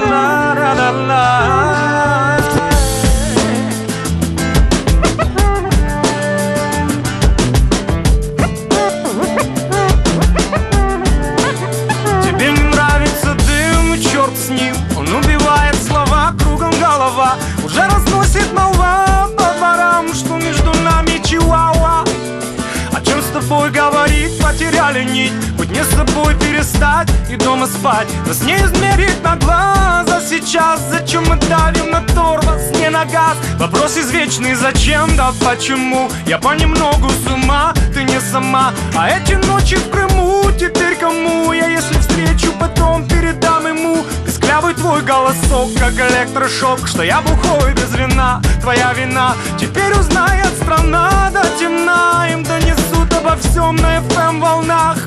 Тебе не нравится дым, черт с ним. Он убивает слова, кругом голова. Уже разносит молва по дворам, что между нами чихуахуа. О чем с тобой говорить, потеряли нить. Быть не с тобой перестать и дома спать. Нас не измерить на глаз, а сейчас зачем мы давим на тормоз, не на газ? Вопрос извечный, зачем, да почему? Я понемногу с ума, ты не сама. А эти ночи в Крыму теперь кому? Я если встречу, потом передам ему. Песклявый твой голосок, как электрошок, что я бухой без вина, твоя вина. Теперь узнает страна до темна, им донесут обо всем на FM волнах.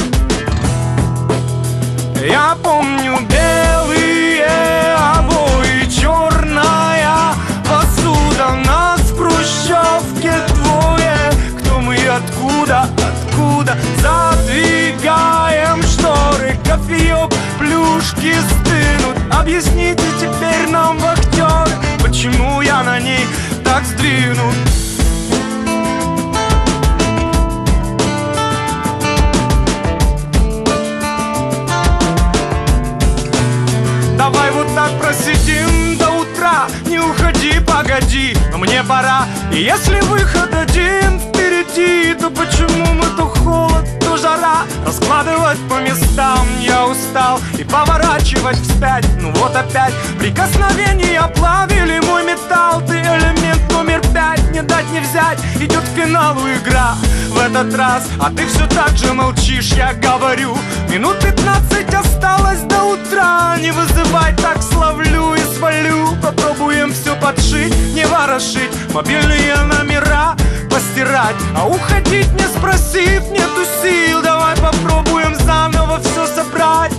Я помню белые обои, черная посуда. Нас в хрущевке двое. Кто мы, откуда, откуда? Задвигаем шторы, кофеек, плюшки стынут. Объясните теперь нам, вахтеры, почему я на ней так сдвинут. Давай вот так просидим до утра. Не уходи, погоди, но мне пора. И если выход один впереди, то почему мы то холод, то жара? Раскладывать по местам я устал и поворачивать вспять. Ну вот опять прикосновения плавили мой металл. Ты элемент номер 5, не дать не взять. Идет к финалу игра в этот раз, а ты все так же молчишь, я говорю. Минут 15 осталось до утра. Не вызывай, так словлю и свалю. Попробуем все подшить, не ворошить, мобильные номера постирать. А уходить не спросив, нету сил. Давай попробуем заново все собрать.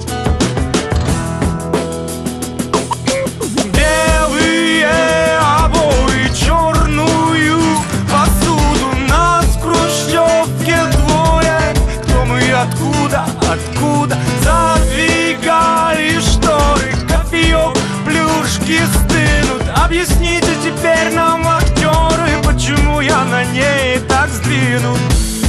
Белые обои, черную посуду. Нас в хрущевке двое. Кто мы и откуда, откуда? Задвигали шторы, кофеек, плюшки стынут. Объясните теперь нам, актеры, почему я на ней так сдвинут.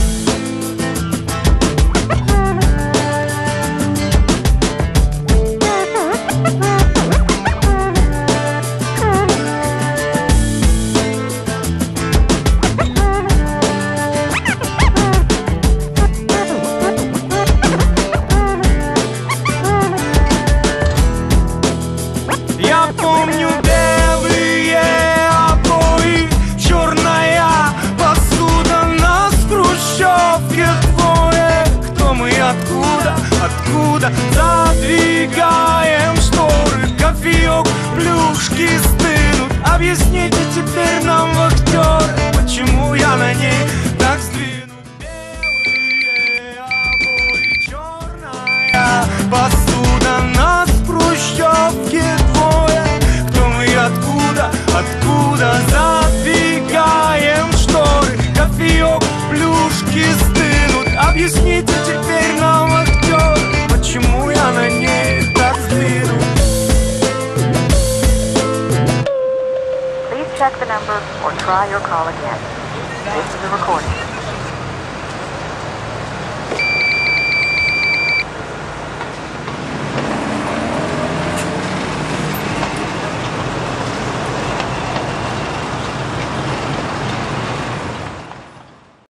Я помню белые обои, черная посуда. Нас в хрущевке двое. Кто мы, откуда, откуда? Задвигаем шторы, кофеек, плюшки стынут. Объясните теперь нам, вахтеры, почему я на ней так сдвинут. Белые обои, черная посуда. Нас в хрущевке двое. Кто мы и откуда, откуда? Задвигаем шторы, кофеек, плюшки стынут. Объясните теперь нам, актеры, почему я на ней так сдвинут. Please check the number or try your call again. This is a recording.